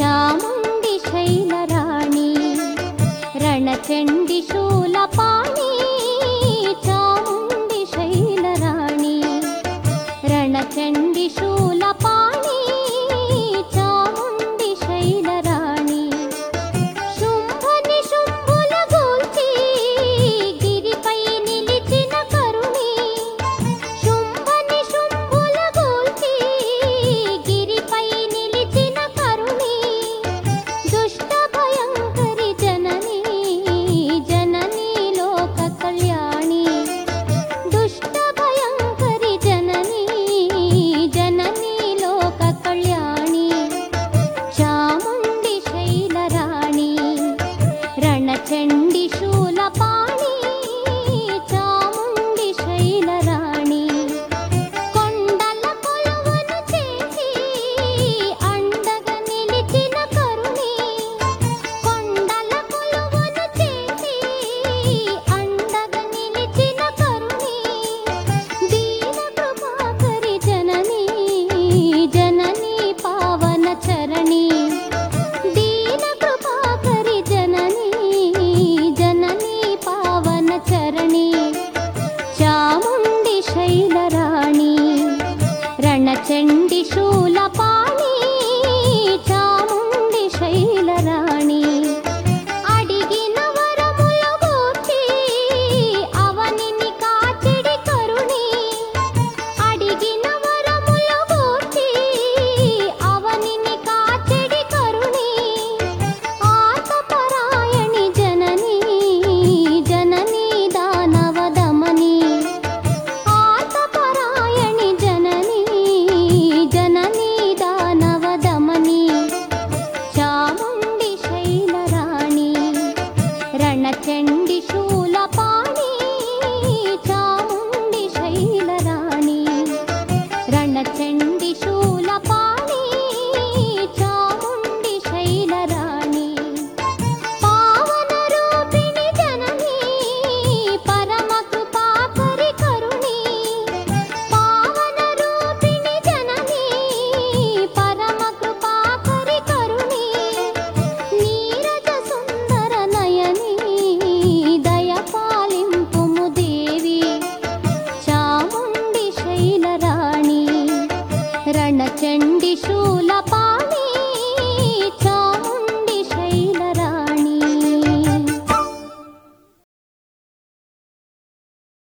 చాముండి శైలరాణి రణచండి శూలపాణి చాముండి శైలరాణి రణచండి శూలపాణి చాముండి శైలరాణి శుంభని శుంభుల గూల్చి గిరిపై నిలిచిన కరుణి శుంభని శుంభుల గూల్చి గిరిపై నిలిచిన కరుణి దుష్ట భయంకరి జనని జనని లోక కళ్యాణి దుష్ట భయంకరి జనని జనని లోక కళ్యాణి చాముండి శైలరాణి రణచండి శూలపాణి చాముండి శైలరాణి కొండల కొలువును చేసి అండగా నిలిచిన కరుణి కొండల కొలువును చేసి అండగా నిలిచిన కరుణి దీన కృపాకరి జనని జనని పావన చరణి దీన కృపాకరి జనని జనని పావన చరణి చాముండి శైలరాణి రణచండి శూలపాణి చాముండి శైలరాణి అడిగిన వరములు గూర్చి అవనిని కాచెడి కరుణి అడిగిన వరములు గూర్చి అవనిని కాచెడి కరుణి ఆతపరాయణి జనని జనని దానవ దమని ఆతపరాయణి జనని జనని దానవ దమని చాముండి శైలరాణి రణచండి శూలపాణి చాముండి శైలరాణి రణచండి శూలపాణి